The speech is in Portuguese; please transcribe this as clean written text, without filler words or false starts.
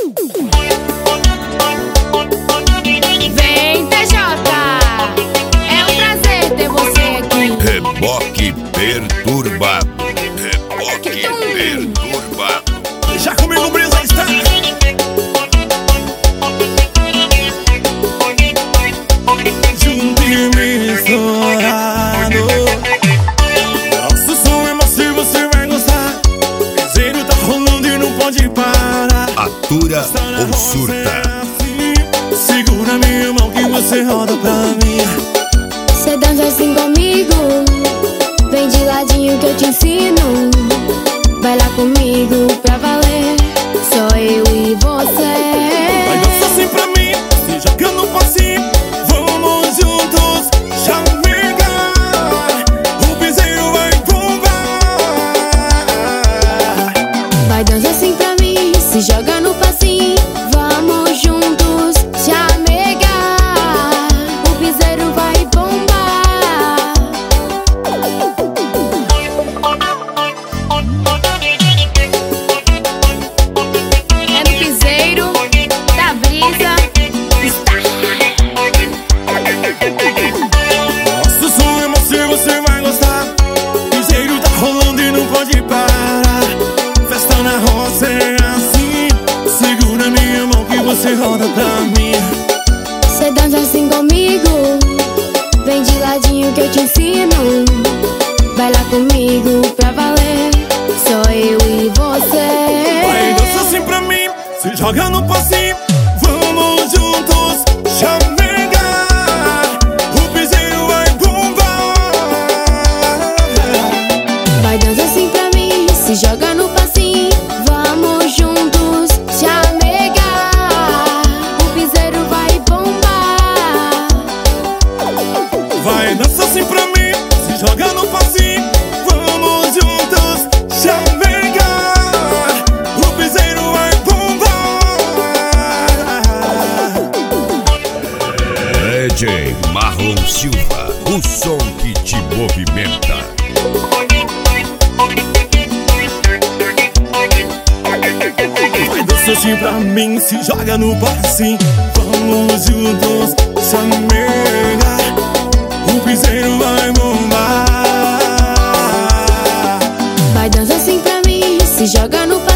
Vem, TJ, é um prazer ter você aqui. Reboque perturbado. Reboque perturbado. Já comigo, Brisa está. Junto e misturado. Nosso som é macio, você vai gostar. Piseiro tá rolando e não pode parar. Atura ou surta? Segura minha mão que você roda pra mim. Cê dança assim comigo, vem de ladinho que eu te ensino. Vai lá comigo pra valer, só eu e você. Vai dançar assim pra mim, se jogando um passinho. Vamos juntos, chamegar. O piseiro vai bombar. Vai dançar assim pra mim, se joga no passinho. Vamos juntos, chamegar. O piseiro vai bombar. É no piseiro da Brisa está. Nosso som é macio, você vai gostar. Piseiro tá rolando e não pode parar. Festa na roça é assim. Segura minha mão que você roda pra mim. Cê dança assim comigo, vem de ladinho que eu te ensino. Vai lá comigo pra valer, só eu e você. Vai dançar assim pra mim, se joga no passinho. Vamos juntos, chamegar. O piseiro vai bombar. Vai dançar assim pra mim, se joga no passinho. Vamos juntos, chamegar. O piseiro vai bombar. Vai dançar assim pra mim, se joga no passinho. Vamos juntos, chamegar. O piseiro vai bombar. DJ Marlon Silva, o som que te movimenta. Vai dançar assim pra mim, se joga no passinho. Vamos juntos, chamegar. O piseiro vai bombar. Vai dançar assim pra mim, se joga no passinho.